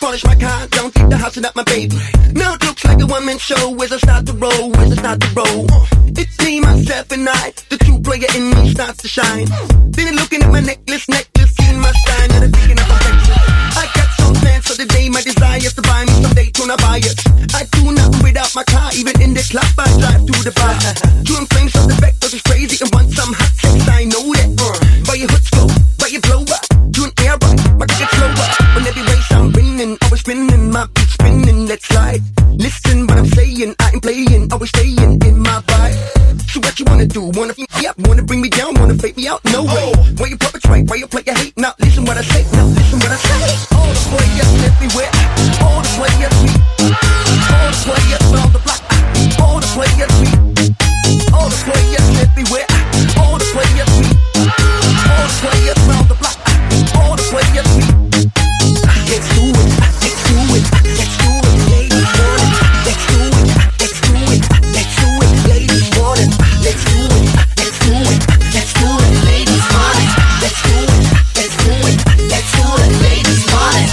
polish my car, don't keep the house and up my baby. Now it looks like a one-man show. Where's I start to roll? Where's I start to roll? It's me, myself, and I. The true player in me starts to shine. Then looking at my necklace, seeing my style, and I'm thinking of perfection. I got some plans for the day, my desire to buy me some Daytona buyers. I do nothing without my car, even in the club I drive to the bar. Doing flames on the back, cause it's crazy and want some hot sex, I know that. Buy your hood scope, buy your blower, doing air right, my ticket slower. On every race I'm winning, always spinning, my beat spinning, let's slide. Listen what I'm saying, I ain't playing, always staying in my vibe. So what you wanna do? Wanna f me up? Wanna bring me down? Wanna fake me out? No way. Why you perpetrate? Why you play your hate? Now listen what I say. Now listen what I say. All the players everywhere. All the players me. All the players on the block. All the players me. All the players everywhere. All the players me. All the players on the block. All the players me. Let's do it. Let's do it. Let's do it. Ladies want it. Let's do it. Let's do it. Let's do it. Ladies want it. Let's do it. Let's do it. Let's do it. Ladies want it. Let's do it. Let's do it. Let's do it. Ladies want it.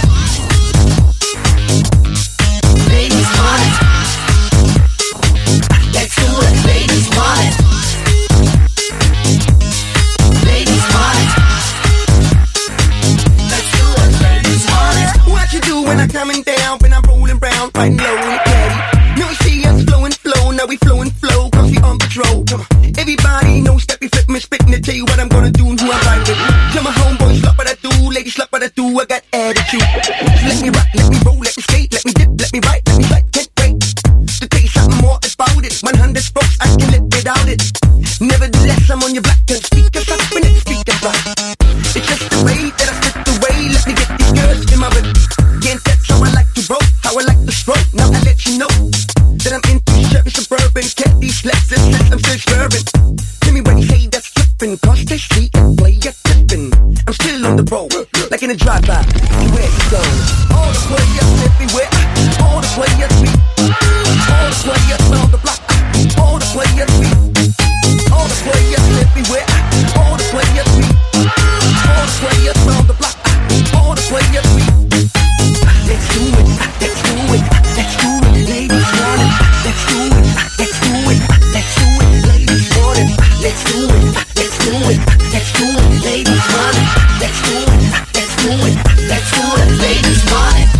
Ladies want it. Let's do it. Ladies want it. Ladies want it. Let's do it. Ladies want it. What you do when I'm coming down? When I'm rolling round, riding low in the caddy. Now we see us flowing flow. Now we flowing flow, cause we on patrol. Come on. Everybody knows that we flip me, spitting to tell you what I'm gonna do and who I'm riding with. Tell my homeboys, love what I do, ladies, love what I do, I got attitude. So let me rock, let me roll, let me skate, let me dip, let me ride, let me fight, can't wait to tell you something more about it. 100 strokes, I can live without it. Nevertheless, I'm on your black and speakers up and it's speakers right. It's just the way that I spit the way, let me get these girls in my whip. Can't that's how I like to roll, how I like to stroke. Now I let you know that I'm into Chevy Suburban, Caddies, Lexus, I'm still swerving. Tell me when you say that's flipping, cause they see and play a tipping. I'm still on the road, like in a drive-by, where you go. All the players everywhere, all the players me. All the players on the block, all the players me. All the players everywhere, all the players me. All the players on the block, all the players me. Let's do it, let's do it, let's do it, ladies want it. Let's do it, let's do it, let's do it, ladies want it. Let's do it, let's do it, let's do it, ladies want it. Let's do it, let's do it, let's do it, ladies want it.